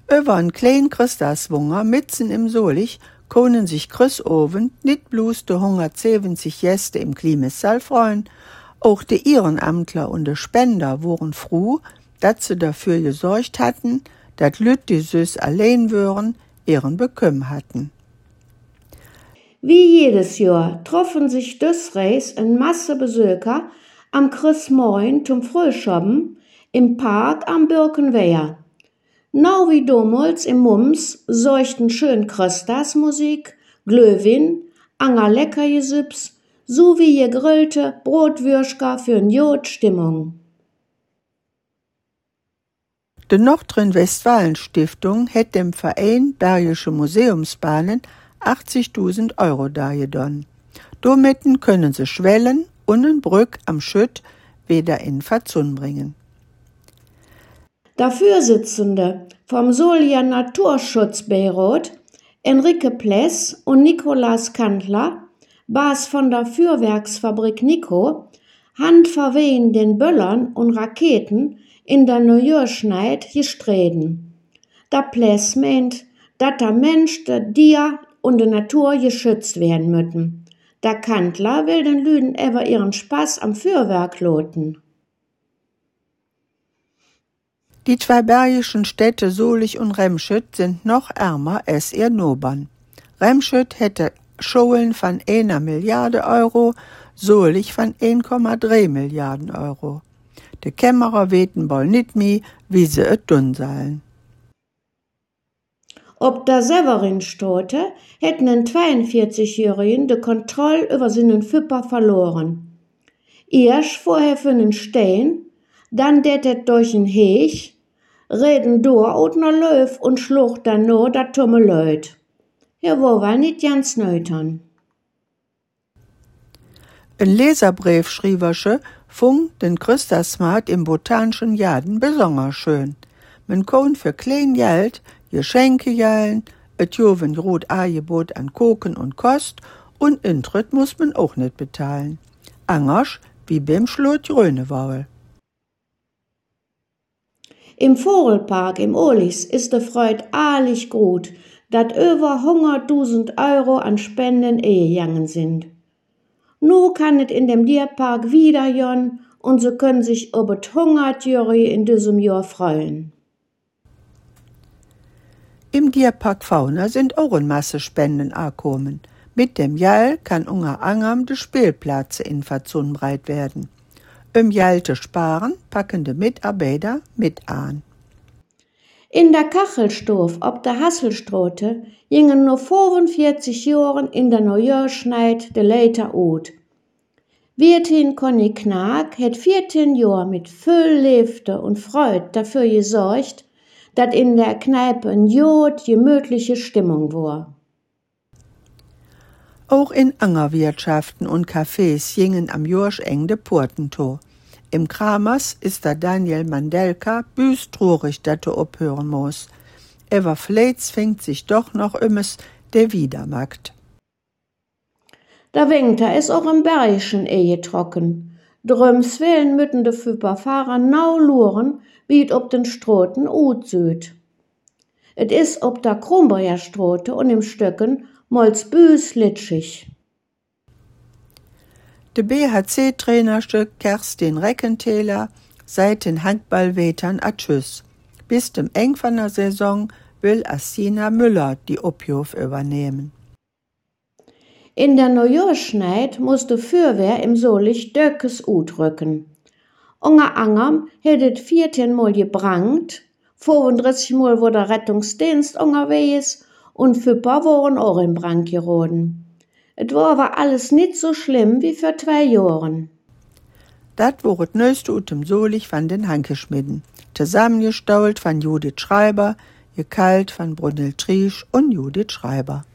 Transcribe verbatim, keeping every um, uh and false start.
Über einen kleinen Christaswunger mitten im Solich können sich Christoven nicht bloß de hundertzwanzig Gäste im Klimasaal freuen, auch die Ehrenamtler und die Spender waren froh, dass sie dafür gesorgt hatten, dass Lüt die Süß allein wären, ihren Bekümm hatten. Wie jedes Jahr troffen sich des Reis eine Masse Besucher am Christmorgen zum Frühschoppen im Park am Birkenwehr. Nau wie damals im Mums seuchten schön Christasmusik, Glöwin, anger Leckerjesüps sowie gegrillte Brotwürschka für n Jodstimmung. Die Nordrhein-Westfalen-Stiftung hat dem Verein Bergische Museumsbahnen achtzigtausend Euro dargedonnen. Damit können sie Schwellen und eine Brück am Schütt wieder in Verzun bringen. Der Vorsitzende vom Solia Naturschutzbeirat, Enrique Pless und Nikolaus Kantler, Bas von der Feuerwerksfabrik Nico, han verwehen den Böllern und Raketen in der Neujahrschneid gestreden. Der Pless meint, dass der Mensch, der Tier und die Natur geschützt werden müssen. Der Kantler will den Lüden ever ihren Spaß am Feuerwerk loten. Die zwei bergischen Städte Solich und Remschütt sind noch ärmer als ihr Nobern. Remschütt hätte Schulen von einer Milliarde Euro, Solich von ein Komma drei Milliarden Euro. Die Kämmerer weten wohl nicht mehr, wie sie es tun sollen. Ob der Severinstote hätten einen zweiundvierzigjährigen die Kontrolle über seinen Füpper verloren. Erst vorher für einen Stein, dann det et durch en Hech, reden door out ner Löw und schlucht dann nur dat tumme Leut. Er war wohl nicht ganz neutern. Ein Leserbrief schriebasche fung den Christasmarkt im Botanischen Garten besonders schön. Man kann für klein Geld Geschenke jahlen, et joven grot Angebot an Koken und Kost und Intritt muss man auch nicht bezahlen. Angers wie beim Schlot Grönewaul. Im Vogelpark im Olis ist de Freud ahlig gut, dat über hunderttausend Euro an Spenden eingegangen sind. Nu kann et in dem Tierpark wieder jon und sie können sich über hundertjährige in diesem Jahr freuen. Im Tierpark Fauna sind auch eine Masse Spenden angekommen. Mit dem Jall kann unter anderem die Spielplätze in Verzun breit werden. Um Geld zu sparen, packen die Mitarbeiter mit an. In der Kachelstof ob der Hasselstraße gingen nur fünfundvierzig Jahren in der Neujahrschneid de Leiter out. Wirtin Conny Knag hat vierzehn Jahre mit viel Liefde und Freude dafür gesorgt, dass in der Kneipe ein jod gemütliche Stimmung war. Auch in Angerwirtschaften und Cafés gingen am Jorscheng de Porten to. Im Kramers ist der Daniel Mandelka büstrorig, dass er abhören muss. Aber vielleicht fängt sich doch noch ümes der Wiedermarkt. Der Winter ist auch im Bergischen Ehe trocken. Drüms willen mütten de Fahrer nau luren, wie et ob den Stroten ut süd. Et is ob der Kronberger Strote und im Stöcken mols büs litschig. Der B H C-Trainerstück Kerstin Reckentäler seit den Handballwetern a Tschüss. Bis dem Eng von der Saison will Assina Müller die Obhof übernehmen. In der Neujahrschneid musste Fürwehr im Solich Döckes ut rücken. Unter anderem hättet vierzehn Mal gebrannt, fünfunddreißig Mal wo der Rettungsdienst unterwegs und Füpper waren auch in Brand geraten. Et war aber alles nicht so schlimm wie für zwei Jahren. Dat war het neueste ut dem Solich von den Hankeschmidden. Zusammengestault von Judith Schreiber, gekalt von Brunhild Triesch und Judith Schreiber.